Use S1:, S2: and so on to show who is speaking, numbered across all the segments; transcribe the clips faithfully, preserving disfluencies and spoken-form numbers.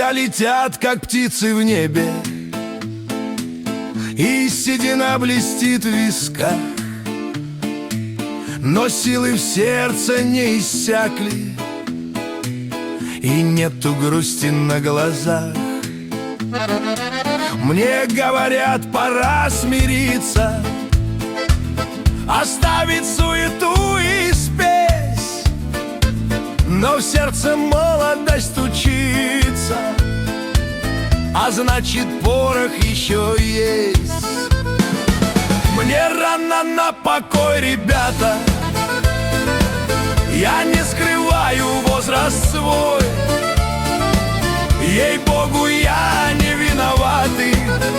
S1: Года летят, как птицы в небе, и седина блестит в висках, но силы в сердце не иссякли, и нету грусти на глазах. Мне говорят, пора смириться, оставить суету и спесь, но в сердце молодость учится, а значит порох еще есть. Мне рано на покой, ребята, я не скрываю возраст свой. Ей-богу, я не виноватый,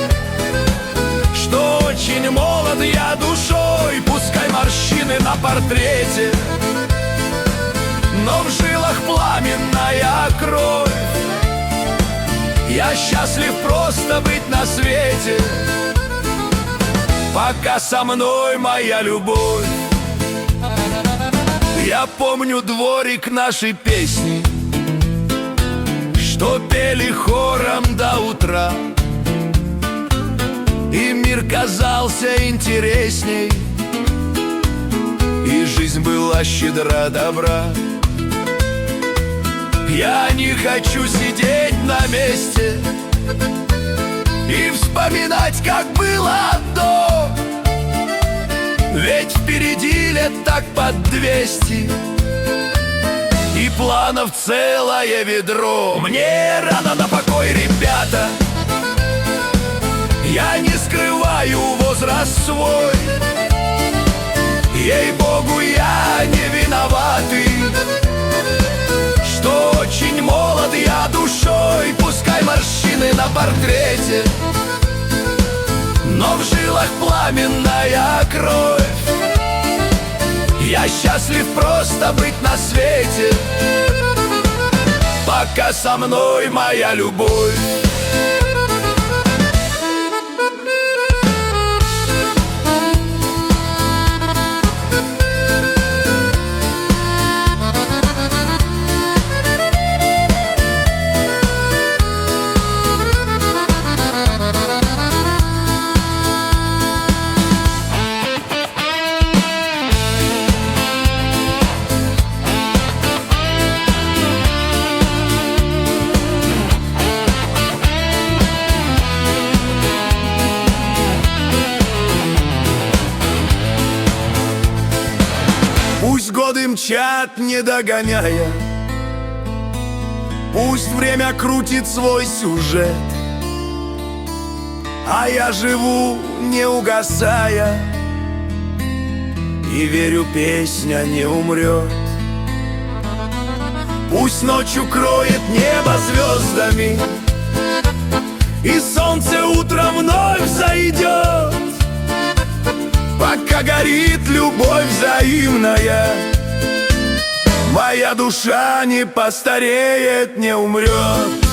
S1: что очень молод я душой. Пускай морщины на портрете, но в жилах пламенная кровь. Я счастлив просто быть на свете, пока со мной моя любовь. Я помню дворик нашей песни, что пели хором до утра, и мир казался интересней, и жизнь была щедра добра. Я не хочу сидеть на месте и вспоминать, как было до, ведь впереди лет так под двести, и планов целое ведро. Мне рано на покой, ребята, я не скрываю возраст свой. Ей-богу, я не виноватый, что очень молод я душой. Пускай морщины на портрете, но в жилах пламенная кровь. Я счастлив просто быть на свете, пока со мной моя любовь. Пусть годы мчат, не догоняя, пусть время крутит свой сюжет, а я живу, не угасая, и верю, песня не умрет. Пусть ночью кроет небо звездами, и солнце утром вновь зайдет, пока горит любовь взаимная, моя душа не постареет, не умрет.